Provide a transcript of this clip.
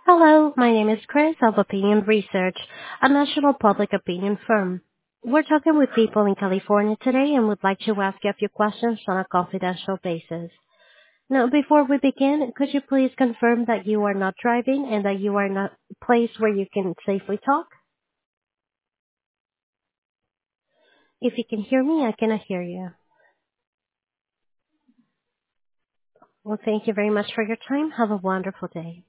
Hello, my name is Chris of Opinion Research, a national public opinion firm. We're talking with people in California today and would like to ask you a few questions on a confidential basis. Now, before we begin, could you please confirm that you are not driving and that you are in a place where you can safely talk? If you can hear me, I cannot hear you. Well, thank you very much for your time. Have a wonderful day.